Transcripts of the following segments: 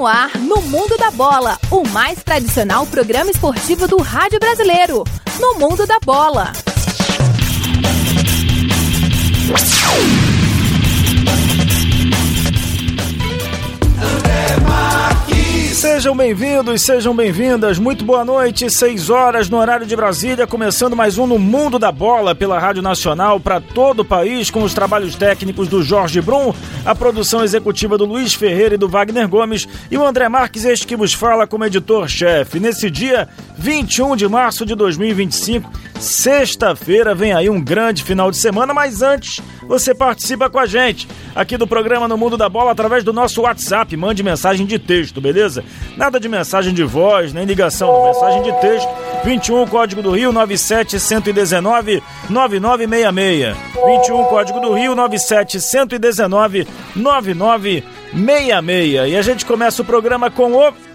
no ar, no Mundo da Bola, o mais tradicional programa esportivo do rádio brasileiro. No Mundo da Bola. Sejam bem-vindos, sejam bem-vindas, muito boa noite, 6 horas no horário de Brasília, começando mais um No Mundo da Bola pela Rádio Nacional para todo o país, com os trabalhos técnicos do Jorge Brum, a produção executiva do Luiz Ferreira e do Wagner Gomes e o André Marques, este que vos fala como editor-chefe. Nesse dia 21 de março de 2025, sexta-feira, vem aí um grande final de semana, mas antes você participa com a gente aqui do programa No Mundo da Bola através do nosso WhatsApp, mande mensagem de texto, beleza? Nada de mensagem de voz, nem ligação, mensagem de texto, 21, código do Rio, 97-119-9966. 21, código do Rio, 97-119-9966. E a gente começa o programa com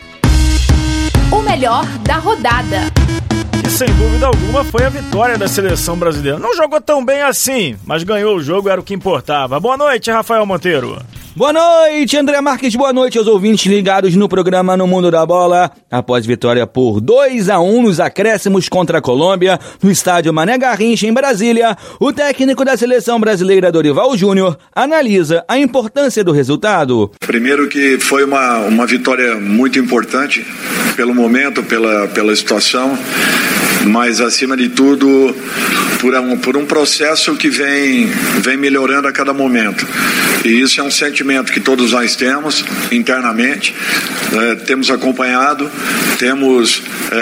o melhor da rodada. E sem dúvida alguma foi a vitória da seleção brasileira. Não jogou tão bem assim, mas ganhou o jogo, era o que importava. Boa noite, Rafael Monteiro. Boa noite, André Marques, boa noite aos ouvintes ligados no programa No Mundo da Bola. Após vitória por 2-1 nos acréscimos contra a Colômbia, no estádio Mané Garrincha, em Brasília, o técnico da seleção brasileira, Dorival Júnior, analisa a importância do resultado. Primeiro que foi uma vitória muito importante, pelo momento, pela situação, mas acima de tudo, por um processo que vem melhorando a cada momento. E isso é um sentimento que todos nós temos internamente, temos acompanhado, temos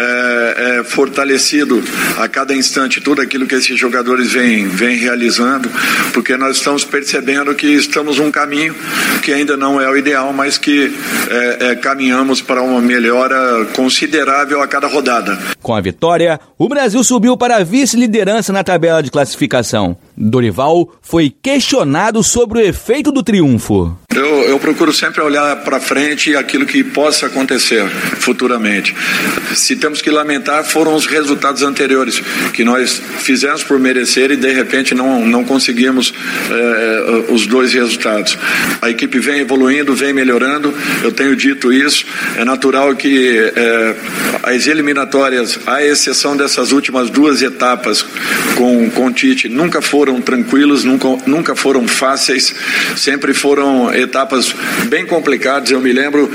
fortalecido a cada instante tudo aquilo que esses jogadores vêm realizando, porque nós estamos percebendo que estamos num caminho que ainda não é o ideal, mas que caminhamos para uma melhora considerável a cada rodada. Com a vitória, o Brasil subiu para a vice-liderança na tabela de classificação. Dorival foi questionado sobre o efeito do triunfo. Eu procuro sempre olhar para frente e aquilo que possa acontecer futuramente. Se temos que lamentar, foram os resultados anteriores que nós fizemos por merecer e de repente não conseguimos os dois resultados. A equipe vem evoluindo, vem melhorando, eu tenho dito isso. É natural que as eliminatórias, à exceção dessas últimas duas etapas com o Tite, nunca foram tranquilos, nunca foram fáceis, sempre foram etapas bem complicadas. Eu me lembro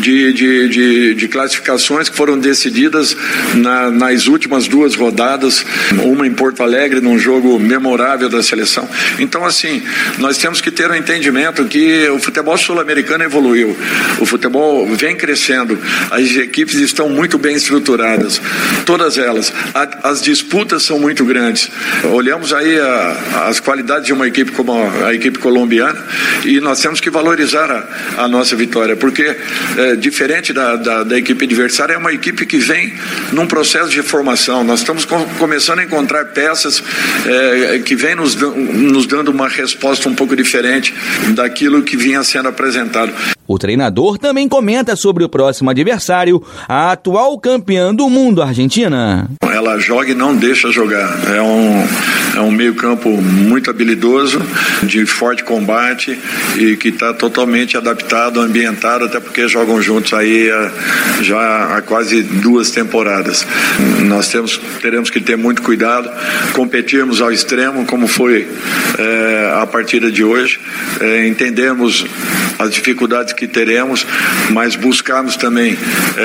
de classificações que foram decididas nas últimas duas rodadas, uma em Porto Alegre, num jogo memorável da seleção. Então, assim, nós temos que ter um entendimento que o futebol sul-americano evoluiu, o futebol vem crescendo, as equipes estão muito bem estruturadas, todas elas, as disputas são muito grandes. Olhamos aí as qualidades de uma equipe como a equipe colombiana e nós temos que valorizar a nossa vitória, porque diferente da equipe adversária, é uma equipe que vem num processo de formação. Nós estamos começando a encontrar peças que vêm nos dando uma resposta um pouco diferente daquilo que vinha sendo apresentado. O treinador também comenta sobre o próximo adversário, a atual campeã do mundo, a Argentina. Ela joga e não deixa jogar. É um meio-campo muito habilidoso, de forte combate e que está totalmente adaptado, ambientado, até porque jogam juntos aí já há quase 2 temporadas. Nós teremos que ter muito cuidado, competirmos ao extremo, como foi a partida de hoje, entendemos as dificuldades que teremos, mas buscarmos também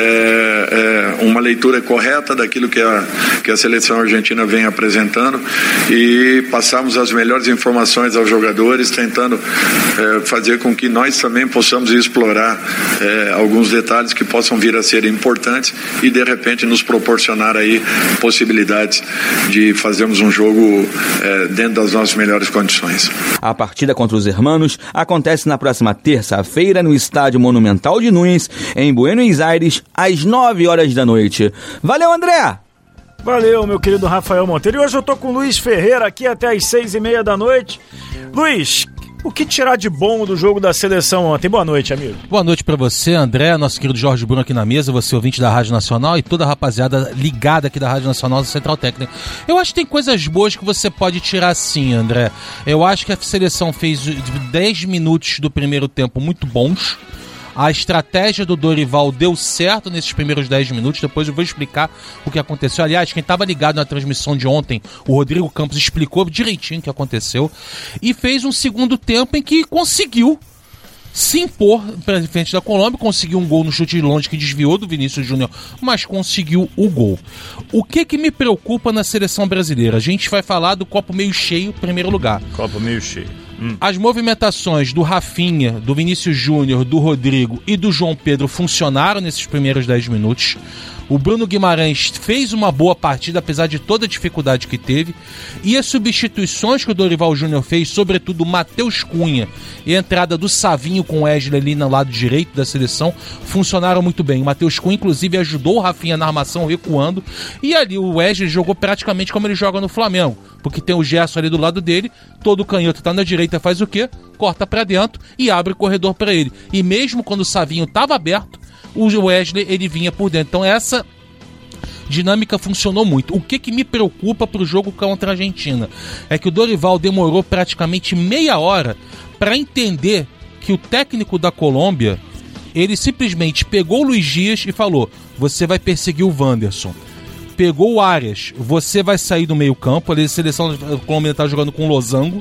uma leitura correta daquilo que a seleção argentina vem apresentando e passarmos as melhores informações aos jogadores, tentando fazer com que nós também possamos explorar alguns detalhes que possam vir a ser importantes e de repente nos proporcionar aí possibilidades de fazermos um jogo dentro das nossas melhores condições. A partida contra os hermanos acontece na próxima terça-feira no Estádio Monumental de Nunes, em Buenos Aires, às 9 horas da noite. Valeu, André! Valeu, meu querido Rafael Monteiro. E hoje eu tô com o Luiz Ferreira aqui até às 6:30 da noite. Luiz, o que tirar de bom do jogo da seleção ontem? Boa noite, amigo. Boa noite pra você, André, nosso querido Jorge Bruno aqui na mesa, você ouvinte da Rádio Nacional e toda a rapaziada ligada aqui da Rádio Nacional da Central Técnica. Eu acho que tem coisas boas que você pode tirar sim, André. Eu acho que a seleção fez 10 minutos do primeiro tempo muito bons. A estratégia do Dorival deu certo nesses primeiros 10 minutos, depois eu vou explicar o que aconteceu. Aliás, quem estava ligado na transmissão de ontem, o Rodrigo Campos, explicou direitinho o que aconteceu e fez um segundo tempo em que conseguiu se impor para frente da Colômbia, conseguiu um gol no chute de longe que desviou do Vinícius Júnior, mas conseguiu o gol. O que me preocupa na seleção brasileira? A gente vai falar do copo meio cheio, em primeiro lugar. Copo meio cheio. As movimentações do Rafinha, do Vinícius Júnior, do Rodrigo e do João Pedro funcionaram nesses primeiros 10 minutos. O Bruno Guimarães fez uma boa partida, apesar de toda a dificuldade que teve. E as substituições que o Dorival Júnior fez, sobretudo o Matheus Cunha e a entrada do Savinho com o Wesley ali no lado direito da seleção, funcionaram muito bem. O Matheus Cunha, inclusive, ajudou o Rafinha na armação, recuando. E ali o Wesley jogou praticamente como ele joga no Flamengo, porque tem o Gerson ali do lado dele, todo canhoto tá na direita, faz o quê? Corta pra dentro e abre o corredor pra ele. E mesmo quando o Savinho tava aberto, o Wesley ele vinha por dentro. Então essa dinâmica funcionou muito. O que me preocupa pro jogo contra a Argentina é que o Dorival demorou praticamente meia hora para entender que o técnico da Colômbia, ele simplesmente pegou o Luiz Dias e falou: você vai perseguir o Wanderson. Pegou o Arias, você vai sair do meio campo. Ali a seleção colombiana tá jogando com o Losango.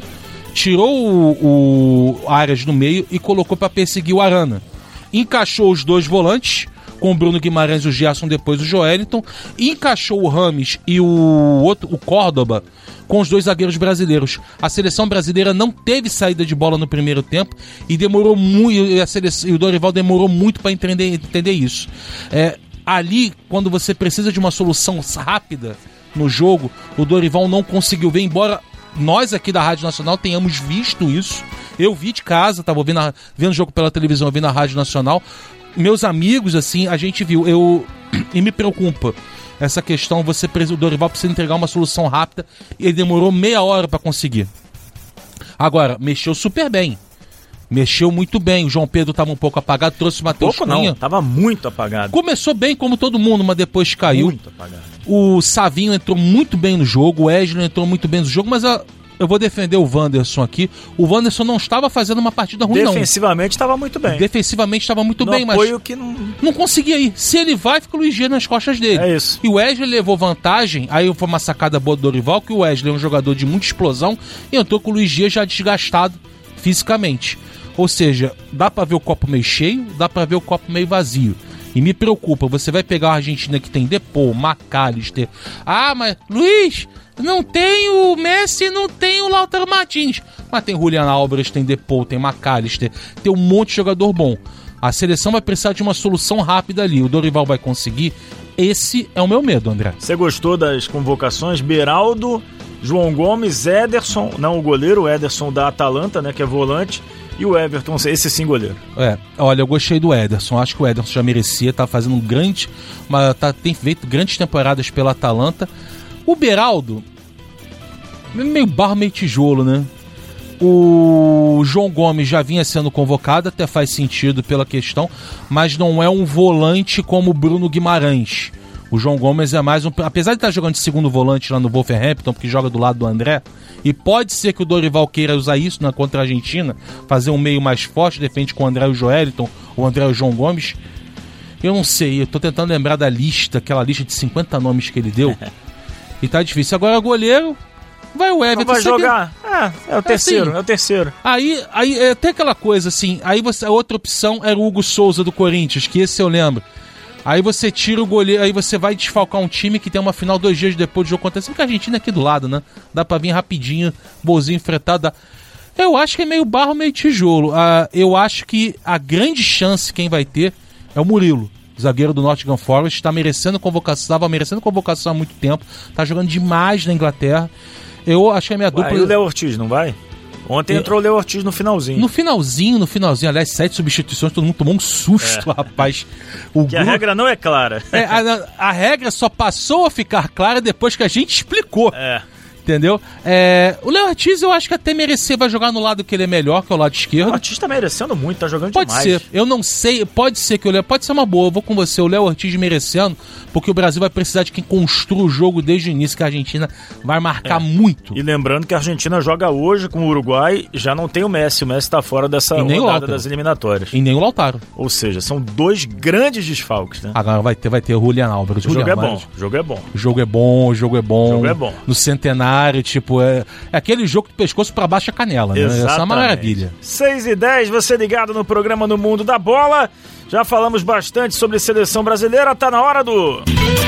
Tirou o Arias do meio e colocou para perseguir o Arana. Encaixou os dois volantes, com o Bruno Guimarães e o Gerson, depois o Joelinton. Encaixou o Rames e o Córdoba com os dois zagueiros brasileiros. A seleção brasileira não teve saída de bola no primeiro tempo e demorou muito. E o Dorival demorou muito para entender isso. Ali, quando você precisa de uma solução rápida no jogo, o Dorival não conseguiu ver, embora nós aqui da Rádio Nacional tenhamos visto isso. Eu vi de casa, tava vendo o jogo pela televisão, eu vi na Rádio Nacional. Meus amigos, assim, a gente viu. E me preocupa essa questão, o Dorival precisa entregar uma solução rápida e ele demorou meia hora para conseguir. Agora, mexeu super bem. Mexeu muito bem. O João Pedro estava um pouco apagado, trouxe o Matheus Cunha. Não, estava muito apagado. Começou bem como todo mundo, mas depois caiu. Muito apagado. O Savinho entrou muito bem no jogo, o Wesley entrou muito bem no jogo, mas eu vou defender o Wanderson aqui. O Wanderson não estava fazendo uma partida ruim, Defensivamente estava muito bem. Defensivamente estava muito bem, mas que não conseguia ir. Se ele vai, fica o Luiz Dias nas costas dele. É isso. E o Wesley levou vantagem, aí foi uma sacada boa do Dorival, que o Wesley é um jogador de muita explosão e entrou com o Luiz Dias já desgastado fisicamente. Ou seja, dá pra ver o copo meio cheio, dá pra ver o copo meio vazio. E me preocupa, você vai pegar a Argentina que tem Depô, McAllister. Ah, mas Luiz, não tem o Messi, não tem o Lautaro Martins. Mas tem Julian Álvares, tem Depô, tem McAllister, tem um monte de jogador bom. A seleção vai precisar de uma solução rápida ali. O Dorival vai conseguir? Esse é o meu medo, André. Você gostou das convocações? Beraldo, João Gomes, Ederson, não o goleiro, o Ederson da Atalanta, né, que é volante, e o Everton, esse sim goleiro. Olha, eu gostei do Ederson, acho que o Ederson já merecia, tá fazendo tem feito grandes temporadas pela Atalanta. O Beraldo, meio barro, meio tijolo, né? O João Gomes já vinha sendo convocado, até faz sentido pela questão, mas não é um volante como o Bruno Guimarães. O João Gomes é mais apesar de estar jogando de segundo volante lá no Wolverhampton, porque joga do lado do André, e pode ser que o Dorival queira usar isso contra a Argentina, fazer um meio mais forte, de repente com o André e o Joelinton, o André e o João Gomes. Eu não sei, eu tô tentando lembrar da lista, aquela lista de 50 nomes que ele deu, e tá difícil. Agora goleiro, vai o Everton. Vai jogar. É o terceiro, assim, é o terceiro. Aí é até aquela coisa assim, a outra opção era o Hugo Souza do Corinthians, que esse eu lembro. Aí você tira o goleiro, aí você vai desfalcar um time que tem uma final 2 dias depois do jogo acontecer, porque a Argentina é aqui do lado, né? Dá pra vir rapidinho, bolzinho enfrentado. Eu acho que é meio barro, meio tijolo. Eu acho que a grande chance quem vai ter é o Murilo, zagueiro do Nottingham Forest, estava merecendo convocação há muito tempo, tá jogando demais na Inglaterra. Eu acho que a minha dupla... E o Léo Ortiz, não vai? Ontem entrou o Léo Ortiz no finalzinho. No finalzinho, aliás, 7 substituições, todo mundo tomou um susto, rapaz. A regra não é clara. A regra só passou a ficar clara depois que a gente explicou. Entendeu? O Léo Ortiz eu acho que até vai jogar no lado que ele é melhor, que é o lado esquerdo. O Ortiz tá merecendo muito, tá jogando pode demais. Pode ser, eu não sei, pode ser que o Léo... Pode ser uma boa, eu vou com você, o Léo Ortiz merecendo, porque o Brasil vai precisar de quem construa o jogo desde o início, que a Argentina vai marcar muito. E lembrando que a Argentina joga hoje com o Uruguai, já não tem o Messi tá fora dessa rodada das eliminatórias. E nem o Lautaro. Ou seja, são dois grandes desfalques, né? Agora vai ter o Julián Álvares. O jogo é bom, o jogo é bom. O jogo é bom, o jogo é bom. O jogo é bom. No centenário, tipo, é aquele jogo do pescoço pra baixo a canela, né? Exatamente. Essa é uma maravilha. 6h10, você ligado no programa No Mundo da Bola. Já falamos bastante sobre seleção brasileira, tá na hora do...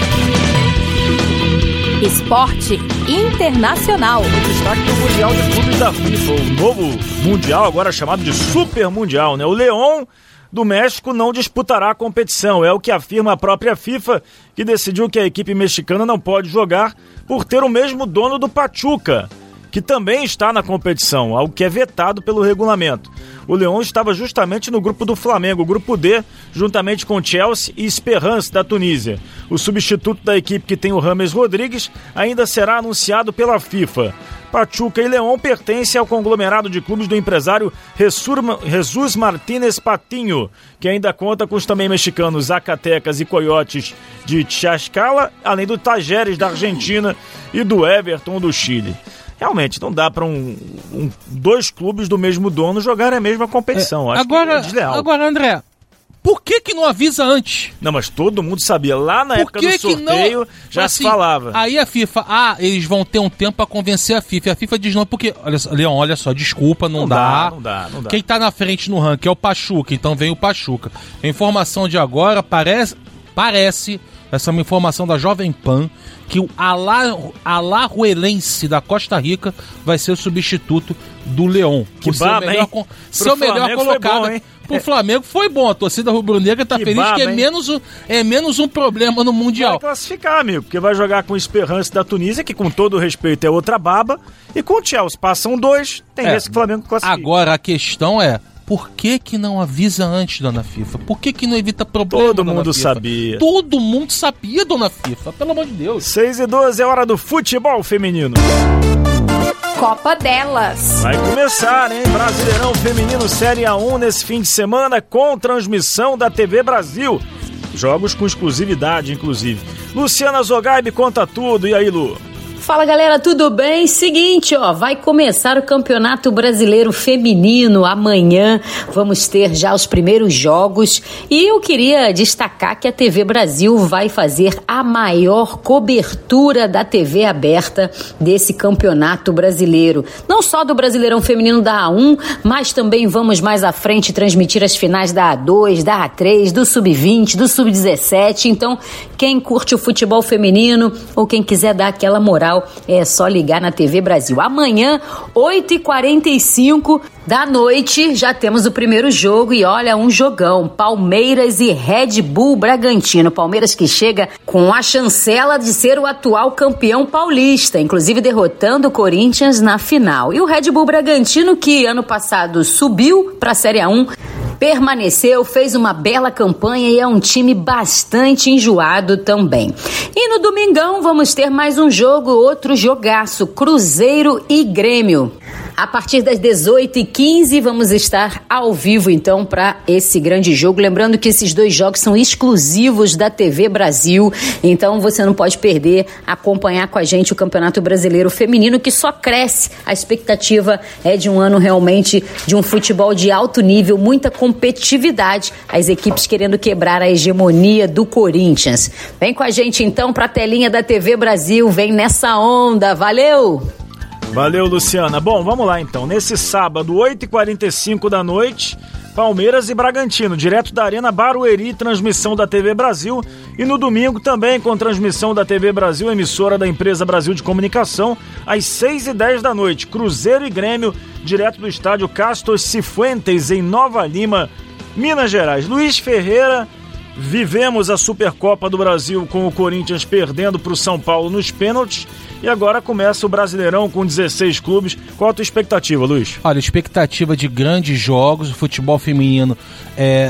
Esporte Internacional. O destaque do Mundial de Clubes da FIFA, o novo Mundial, agora chamado de Super Mundial, né? O León do México não disputará a competição, é o que afirma a própria FIFA, que decidiu que a equipe mexicana não pode jogar por ter o mesmo dono do Pachuca, que também está na competição, algo que é vetado pelo regulamento. O León estava justamente no grupo do Flamengo, o grupo D, juntamente com Chelsea e Esperance da Tunísia. O substituto da equipe, que tem o James Rodrigues, ainda será anunciado pela FIFA. Pachuca e León pertencem ao conglomerado de clubes do empresário Jesus Martínez Patiño, que ainda conta com os também mexicanos Zacatecas e Coyotes de Tlaxcala, além do Tajeres da Argentina e do Everton do Chile. Realmente, não dá para dois clubes do mesmo dono jogarem a mesma competição. Acho agora, que é desleal. Agora, André, por que não avisa antes? Não, mas todo mundo sabia. Lá na época do sorteio não, já assim, se falava. Aí a FIFA, eles vão ter um tempo para convencer a FIFA. E a FIFA diz não, porque, Leão, olha só, desculpa, não dá. Não dá. Quem tá na frente no ranking é o Pachuca, então vem o Pachuca. A informação de agora parece, essa é uma informação da Jovem Pan, que o Alajuelense da Costa Rica vai ser o substituto do León. Que baba, hein? Ser o melhor colocado. Pro Flamengo foi bom, a torcida rubro-negra tá feliz, baba, que é menos um problema no Mundial. Vai classificar, amigo, porque vai jogar com o Esperance da Tunísia, que com todo respeito é outra baba, e com o Chelsea passam dois, tem esse que o Flamengo classifica. Agora a questão é, por que não avisa antes, dona FIFA? Por que não evita problema, Todo mundo sabia. Todo mundo sabia, dona FIFA, pelo amor de Deus. 6h12 é hora do futebol feminino. Copa delas. Vai começar, hein? Brasileirão Feminino Série A1 nesse fim de semana com transmissão da TV Brasil. Jogos com exclusividade, inclusive. Luciana Zogaib conta tudo. E aí, Lu? Fala, galera, tudo bem? Seguinte, vai começar o Campeonato Brasileiro Feminino amanhã. Vamos ter já os primeiros jogos e eu queria destacar que a TV Brasil vai fazer a maior cobertura da TV aberta desse Campeonato Brasileiro. Não só do Brasileirão Feminino da A1, mas também vamos mais à frente transmitir as finais da A2, da A3, do Sub-20, do Sub-17. Então, quem curte o futebol feminino ou quem quiser dar aquela moral, é só ligar na TV Brasil. Amanhã, 8h45 da noite, já temos o primeiro jogo e olha, um jogão. Palmeiras e Red Bull Bragantino. Palmeiras que chega com a chancela de ser o atual campeão paulista, inclusive derrotando o Corinthians na final. E o Red Bull Bragantino, que ano passado subiu para a Série A1, permaneceu, fez uma bela campanha e é um time bastante enjoado também. E no domingão vamos ter mais um jogo, outro jogaço, Cruzeiro e Grêmio. A partir das 18h15 vamos estar ao vivo então para esse grande jogo. Lembrando que esses dois jogos são exclusivos da TV Brasil, então você não pode perder, acompanhar com a gente o Campeonato Brasileiro Feminino, que só cresce. A expectativa é de um ano realmente de um futebol de alto nível, muita competitividade, as equipes querendo quebrar a hegemonia do Corinthians. Vem com a gente então para a telinha da TV Brasil, vem nessa onda, valeu! Valeu, Luciana. Bom, vamos lá então. Nesse sábado, 8h45 da noite, Palmeiras e Bragantino, direto da Arena Barueri, transmissão da TV Brasil. E no domingo também com transmissão da TV Brasil, emissora da Empresa Brasil de Comunicação, às 6h10 da noite, Cruzeiro e Grêmio, direto do estádio Castor Cifuentes, em Nova Lima, Minas Gerais. Luiz Ferreira, vivemos a Supercopa do Brasil com o Corinthians perdendo para o São Paulo nos pênaltis. E agora começa o Brasileirão com 16 clubes. Qual a tua expectativa, Luiz? Olha, expectativa de grandes jogos. O futebol feminino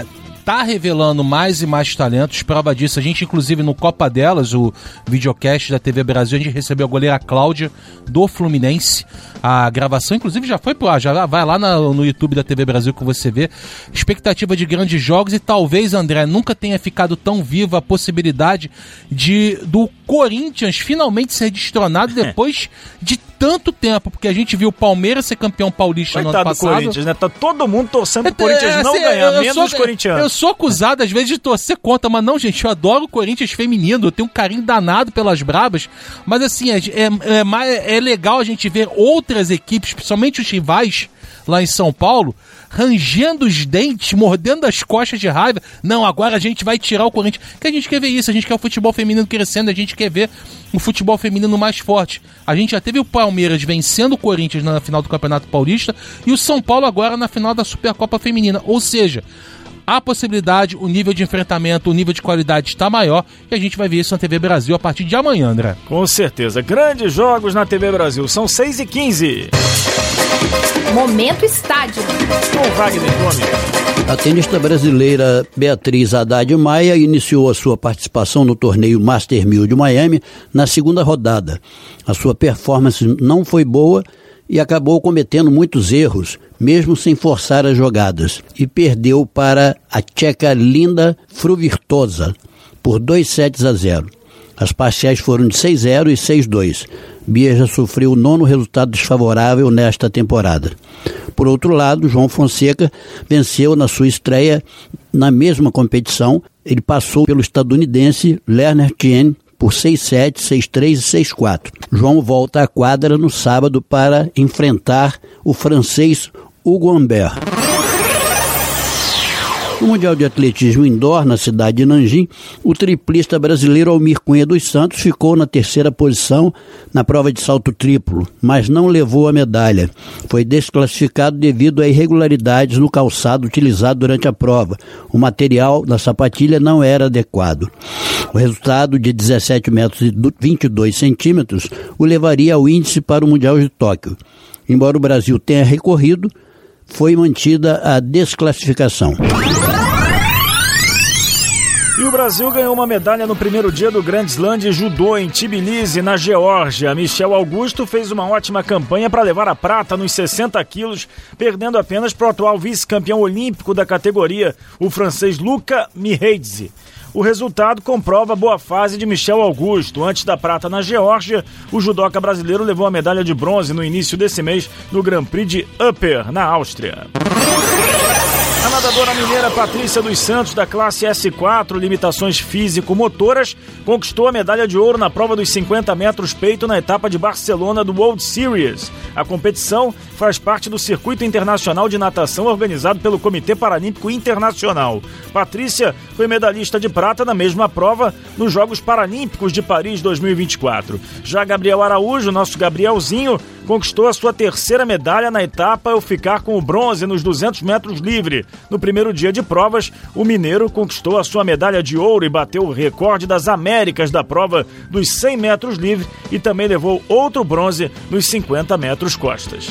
tá revelando mais e mais talentos. Prova disso, a gente inclusive no Copa Delas, o videocast da TV Brasil, a gente recebeu a goleira Cláudia do Fluminense. A gravação inclusive já foi pro ar, já vai lá no YouTube da TV Brasil que você vê. Expectativa de grandes jogos e talvez, André, nunca tenha ficado tão viva a possibilidade do Corinthians finalmente ser destronado depois de tanto tempo, porque a gente viu o Palmeiras ser campeão paulista no ano passado. Corinthians, né? Tá todo mundo torcendo pro Corinthians não ganhar, menos os corintianos. Eu sou acusado às vezes de torcer contra, mas não, gente, eu adoro o Corinthians feminino, eu tenho um carinho danado pelas brabas, mas assim, é legal a gente ver outras equipes, principalmente os rivais lá em São Paulo, rangendo os dentes, mordendo as costas de raiva. Não, agora a gente vai tirar o Corinthians. Que a gente quer ver isso, a gente quer o futebol feminino crescendo, a gente quer ver o futebol feminino mais forte. A gente já teve o Palmeiras vencendo o Corinthians na final do Campeonato Paulista e o São Paulo agora na final da Supercopa Feminina. Ou seja, a possibilidade, o nível de enfrentamento, o nível de qualidade está maior e a gente vai ver isso na TV Brasil a partir de amanhã, André. Com certeza. Grandes jogos na TV Brasil. São 6h15. Momento Estádio. Com Wagner Gomes. A tenista brasileira Beatriz Haddad Maia iniciou a sua participação no torneio Master 1000 de Miami na segunda rodada. A sua performance não foi boa e acabou cometendo muitos erros, mesmo sem forçar as jogadas, e perdeu para a tcheca Linda Fruvirtosa por 2-0. As parciais foram de 6-0 e 6-2. Bia já sofreu o 9º resultado desfavorável nesta temporada. Por outro lado, João Fonseca venceu na sua estreia na mesma competição. Ele passou pelo estadunidense Lerner Tien por 6-7, 6-3 e 6-4. João volta à quadra no sábado para enfrentar o francês Hugo Humbert. No Mundial de Atletismo Indoor, na cidade de Nanjing, o triplista brasileiro Almir Cunha dos Santos ficou na 3ª posição na prova de salto triplo, mas não levou a medalha. Foi desclassificado devido a irregularidades no calçado utilizado durante a prova. O material da sapatilha não era adequado. O resultado de 17 metros e 22 centímetros o levaria ao índice para o Mundial de Tóquio. Embora o Brasil tenha recorrido, foi mantida a desclassificação. E o Brasil ganhou uma medalha no primeiro dia do Grand Slam de Judô em Tbilisi, na Geórgia. Michel Augusto fez uma ótima campanha para levar a prata nos 60 quilos, perdendo apenas para o atual vice-campeão olímpico da categoria, o francês Luca Miheidze. O resultado comprova a boa fase de Michel Augusto. Antes da prata na Geórgia, o judoca brasileiro levou a medalha de bronze no início desse mês no Grand Prix de Upper, na Áustria. A nadadora mineira Patrícia dos Santos, da classe S4, limitações físico-motoras, conquistou a medalha de ouro na prova dos 50 metros peito na etapa de Barcelona do World Series. A competição faz parte do circuito internacional de natação organizado pelo Comitê Paralímpico Internacional. Patrícia foi medalhista de prata na mesma prova nos Jogos Paralímpicos de Paris 2024. Já Gabriel Araújo, nosso Gabrielzinho, conquistou a sua 3ª medalha na etapa ao ficar com o bronze nos 200 metros livre. No primeiro dia de provas, o mineiro conquistou a sua medalha de ouro e bateu o recorde das Américas da prova dos 100 metros livre e também levou outro bronze nos 50 metros costas.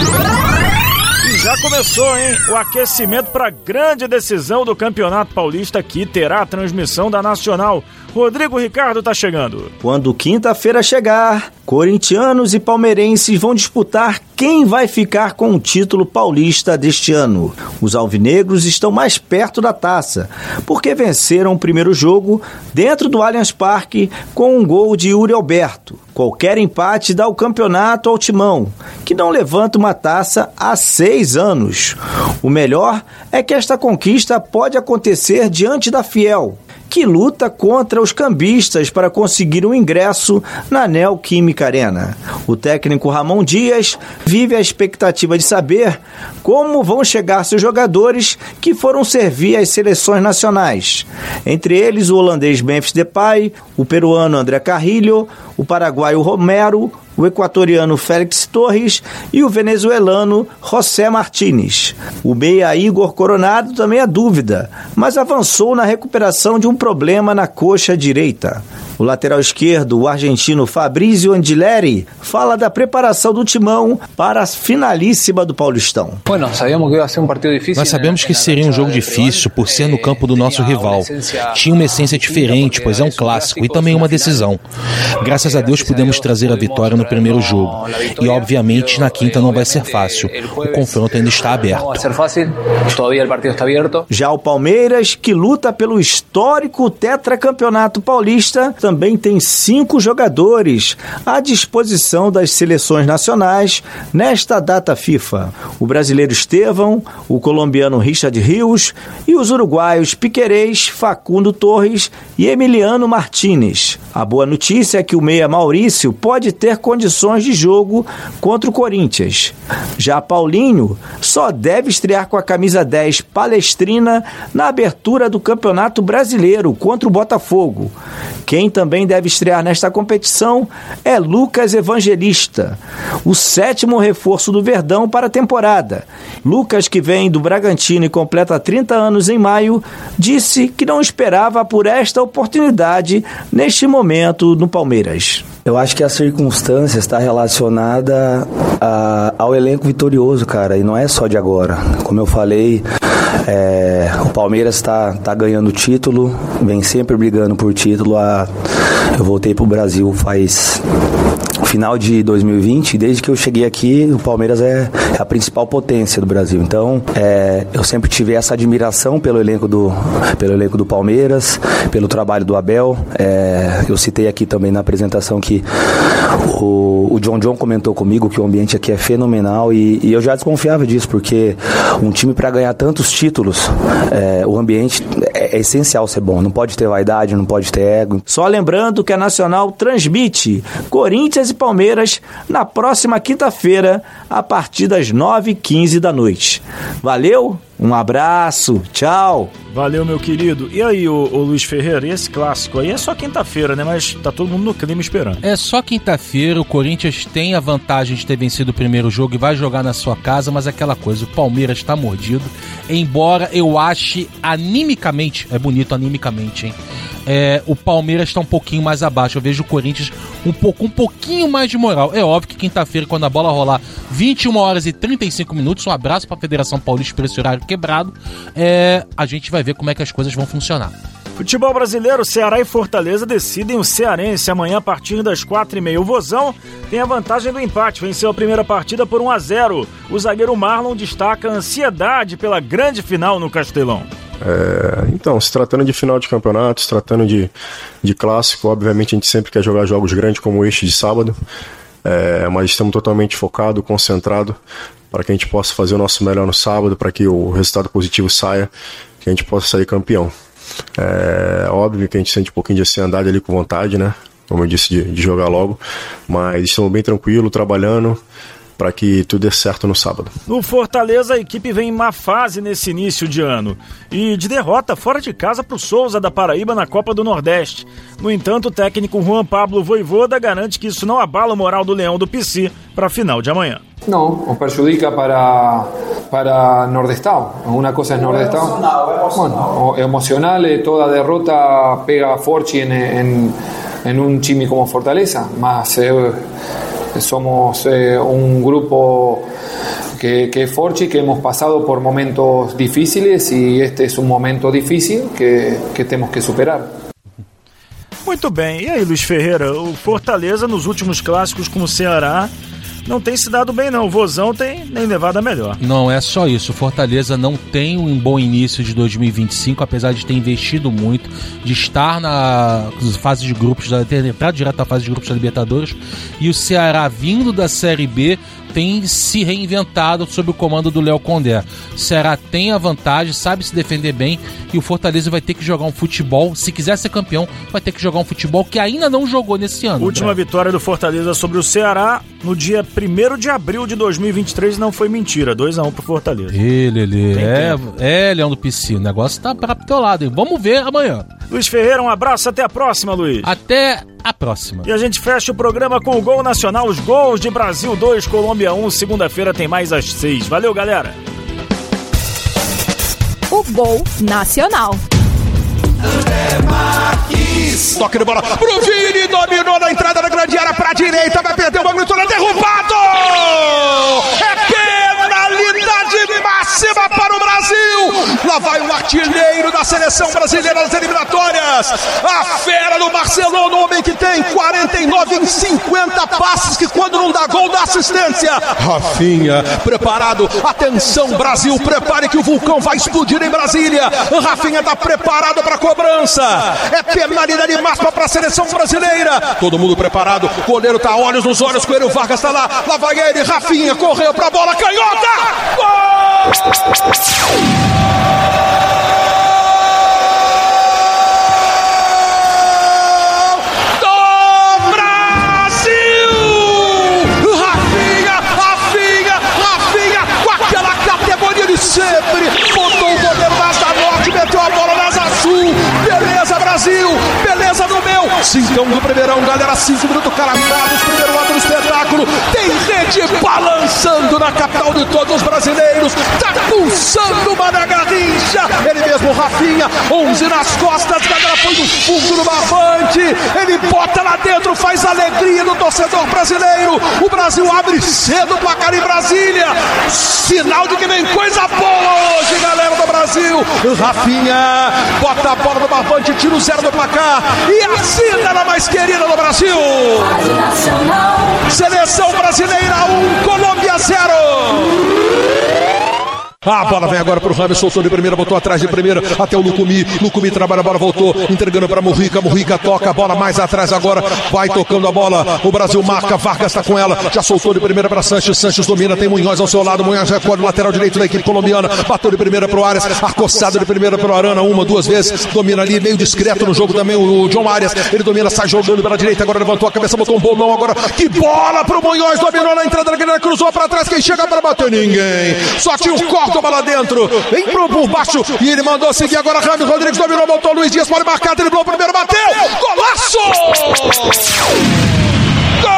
E já começou, hein? O aquecimento para a grande decisão do Campeonato Paulista, que terá a transmissão da Nacional. Rodrigo Ricardo tá chegando. Quando quinta-feira chegar, corintianos e palmeirenses vão disputar quem vai ficar com o título paulista deste ano. Os alvinegros estão mais perto da taça, porque venceram o primeiro jogo dentro do Allianz Parque com um gol de Yuri Alberto. Qualquer empate dá o campeonato ao Timão, que não levanta uma taça há 6 anos. O melhor é que esta conquista pode acontecer diante da Fiel, que luta contra os cambistas para conseguir um ingresso na Neoquímica Arena. O técnico Ramon Dias vive a expectativa de saber como vão chegar seus jogadores que foram servir às seleções nacionais. Entre eles o holandês Memphis Depay, o peruano André Carrillo, o paraguaio Romero, o equatoriano Félix Torres e o venezuelano José Martínez. O meia Igor Coronado também é dúvida, mas avançou na recuperação de um problema na coxa direita. O lateral esquerdo, o argentino Fabrício Angileri, fala da preparação do timão para a finalíssima do Paulistão. Nós sabemos que seria um jogo difícil por ser no campo do nosso rival. Tinha uma essência diferente, pois é um clássico e também uma decisão. Graças a Deus pudemos trazer a vitória no primeiro jogo. E obviamente na quinta não vai ser fácil. O confronto ainda está aberto. Já o Palmeiras, que luta pelo histórico tetracampeonato paulista, também tem 5 jogadores à disposição das seleções nacionais nesta data FIFA. O brasileiro Estevão, o colombiano Richard Rios e os uruguaios Piquerez, Facundo Torres e Emiliano Martínez. A boa notícia é que o meia Maurício pode ter condições de jogo contra o Corinthians. Já Paulinho só deve estrear com a camisa 10 palestrina na abertura do Campeonato Brasileiro contra o Botafogo. Quem também deve estrear nesta competição é Lucas Evangelista, o 7º reforço do Verdão para a temporada. Lucas, que vem do Bragantino e completa 30 anos em maio, disse que não esperava por esta oportunidade neste momento no Palmeiras. Eu acho que a circunstância está relacionada ao elenco vitorioso, cara, e não é só de agora. Como eu falei, o Palmeiras está ganhando título, vem sempre brigando por título. Eu voltei para o Brasil faz final de 2020, desde que eu cheguei aqui, o Palmeiras é a principal potência do Brasil. Então, eu sempre tive essa admiração pelo elenco do Palmeiras, pelo trabalho do Abel. Eu citei aqui também na apresentação que o John comentou comigo que o ambiente aqui é fenomenal e eu já desconfiava disso, porque um time para ganhar tantos títulos, o ambiente é essencial ser bom. Não pode ter vaidade, não pode ter ego. Só lembrando que a Nacional transmite Corinthians e Palmeiras na próxima quinta-feira, a partir das 9h15 da noite. Valeu, um abraço, tchau. Valeu, meu querido. E aí, ô Luiz Ferreira, e esse clássico aí é só quinta-feira, né? Mas tá todo mundo no clima esperando. É só quinta-feira, o Corinthians tem a vantagem de ter vencido o primeiro jogo e vai jogar na sua casa, mas aquela coisa, o Palmeiras tá mordido, embora eu ache animicamente, é bonito animicamente, hein? O Palmeiras está um pouquinho mais abaixo. Eu vejo o Corinthians um pouquinho mais de moral. É óbvio que quinta-feira, quando a bola rolar 21 horas e 35 minutos, um abraço para a Federação Paulista por esse horário quebrado, a gente vai ver como é que as coisas vão funcionar. Futebol brasileiro, Ceará e Fortaleza decidem o cearense amanhã a partir das 4h30. O Vozão tem a vantagem do empate, venceu a primeira partida por 1-0. O zagueiro Marlon destaca a ansiedade pela grande final no Castelão. Então, se tratando de final de campeonato, se tratando de clássico, obviamente a gente sempre quer jogar jogos grandes como este de sábado, mas estamos totalmente focados, concentrados para que a gente possa fazer o nosso melhor no sábado, para que o resultado positivo saia, que a gente possa sair campeão. Óbvio que a gente sente um pouquinho de ansiedade ali com vontade, né? Como eu disse, de jogar logo, mas estamos bem tranquilos, trabalhando para que tudo dê certo no sábado. No Fortaleza, a equipe vem em má fase nesse início de ano e de derrota fora de casa para o Souza da Paraíba na Copa do Nordeste. No entanto, o técnico Juan Pablo Voivoda garante que isso não abala o moral do Leão do PC para a final de amanhã. No, os perjudica para Nordestão. Una cosa es Nordestão. Bueno, emocional, toda derrota pega forte en un time como Fortaleza, mas somos un grupo que es forte, que hemos pasado por momentos difíciles y este es un momento difícil que temos que superar. Muito bem, e aí, Luiz Ferreira, o Fortaleza nos últimos clássicos com o Ceará não tem se dado bem não, o Vozão tem nem levado a melhor. Não é só isso, o Fortaleza não tem um bom início de 2025, apesar de ter investido muito, de estar na fase de grupos, ter entrado direto na fase de grupos da Libertadores, e o Ceará vindo da Série B tem se reinventado sob o comando do Léo Condé. O Ceará tem a vantagem, sabe se defender bem, e o Fortaleza vai ter que jogar um futebol, se quiser ser campeão, vai ter que jogar um futebol que ainda não jogou nesse ano. Última vitória do Fortaleza sobre o Ceará no dia 1º de abril de 2023, não foi mentira, 2-1 pro Fortaleza. Leão do PC, o negócio tá para teu lado, hein? Vamos ver amanhã. Luiz Ferreira, um abraço, até a próxima, Luiz. Até a próxima. E a gente fecha o programa com o Gol Nacional, os gols de Brasil 2, Colômbia 1, segunda-feira tem mais às 6. Valeu, galera. O Gol Nacional. André Marques. país. Toque de bola pro Vini, dominou na entrada da grande área pra direita, vai perder o Magnitude, derrubado! É penalidade máxima para o Brasil! Lá vai o artilheiro da seleção brasileira nas eliminatórias, a fera do Barcelona, o homem que tem 49 em 50 passes, que quando não dá gol, dá assistência. Rafinha, preparado, atenção Brasil, prepare que o vulcão vai explodir em Brasília. Rafinha tá preparado para a cobrança, é penalidade máxima para a seleção brasileira. Todo mundo preparado, o goleiro tá olhos nos olhos, Coelho Vargas tá lá vai ele, Rafinha correu pra bola, canhota, gol! Do Brasil! Rafinha, com aquela categoria de sempre, botou o goleiro na Asa Norte, meteu a bola na Asa Sul. Beleza, Brasil, beleza no meu. 5 do primeirão, galera, 5 minutos calacados, primeiro ato do espetáculo. Tem rede balançando na capital de todos os brasileiros. Tá pulsando Mané Garrincha. Ele mesmo, Rafinha, 11 nas costas, galera, foi no fundo do barbante. Ele bota lá dentro, faz alegria do torcedor brasileiro. O Brasil abre cedo o placar em Brasília. Sinal de que vem coisa boa hoje, galera do Brasil. Rafinha bota a bola no barbante, tira o 0 do placar e assina na mais querida do Brasil. Seleção brasileira 1, Colômbia 0. A bola vem agora pro Rames, soltou de primeira, botou atrás de primeira, até o Lucumi trabalha a bola, voltou, entregando pra Murrica toca a bola mais atrás agora, vai tocando a bola, o Brasil marca, Vargas tá com ela, já soltou de primeira pra Sanches domina, tem Munhoz ao seu lado, Munhoz recolhe o lateral direito da equipe colombiana, bateu de primeira pro Arias, acossado de primeira pro Arana, 1, 2 vezes, domina ali, meio discreto no jogo também o John Arias, ele domina, sai jogando pela direita, agora levantou a cabeça, botou um bolão agora, que bola pro Munhoz, dominou na entrada da grande, cruzou pra trás, quem chega pra bater? Ninguém, só tinha um corte a bola dentro, vem por baixo e ele mandou seguir agora. Rames Rodrigues dominou, voltou Luiz Dias, pode marcar, driblou o primeiro, bateu, golaço! Gol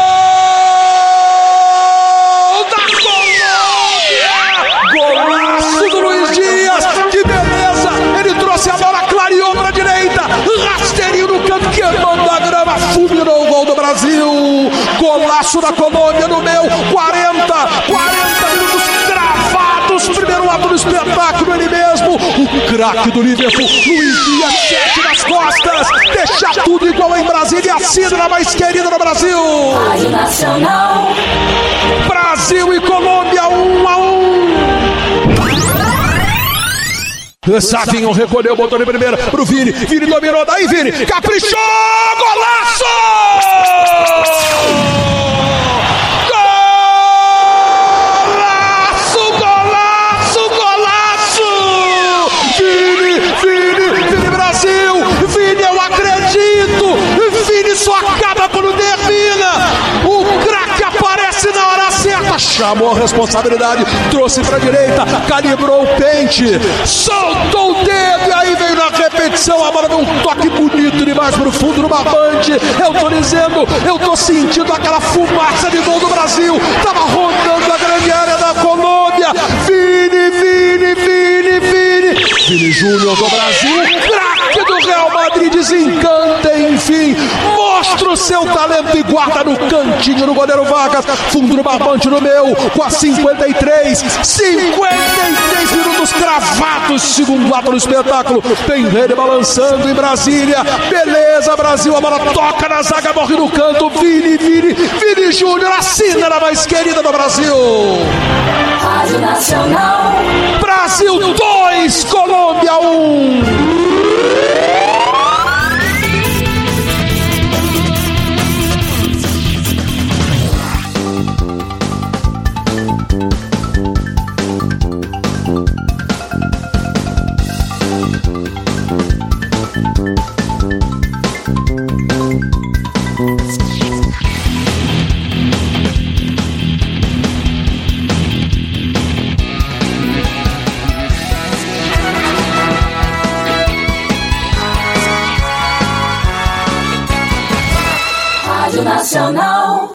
da Colômbia! Golaço do Luiz Dias, que beleza! Ele trouxe a bola, clareou para a direita, rasteirinho no canto, queimando a grama, fulminou o gol do Brasil. Golaço da Colômbia no meu, 40 minutos cravados, primeiro ato do espetáculo, ele mesmo, o craque do Liverpool, Luiz Dias, 7 nas costas, deixa tudo igual em Brasília e assina na mais querida do Brasil. Brasil e Colômbia 1-1. Savinho recolheu, botou de primeira pro Vini dominou, daí Vini, caprichou, golaço! Vini Brasil, Vini, eu acredito, Vini só acaba quando termina, o craque aparece na hora certa, chamou a responsabilidade, trouxe pra direita, calibrou o pente, soltou o dedo e aí veio na repetição, a bola deu um toque bonito demais pro fundo do barbante. Eu tô dizendo, eu tô sentindo aquela fumaça de gol do Brasil, tava rondando a grande área da Colômbia. Vini Júnior do Brasil, craque do Real Madrid, desencanta, enfim, mostra o seu talento e guarda no cantinho do goleiro Vargas, fundo do barbante no meu, com a 53 minutos cravados, segundo ato do espetáculo, tem rede balançando em Brasília, beleza Brasil, a bola toca na zaga, morre no canto, Vini Júnior, assina na mais querida do Brasil. Rádio Nacional. Brasil 2, Colômbia 1. Nacional.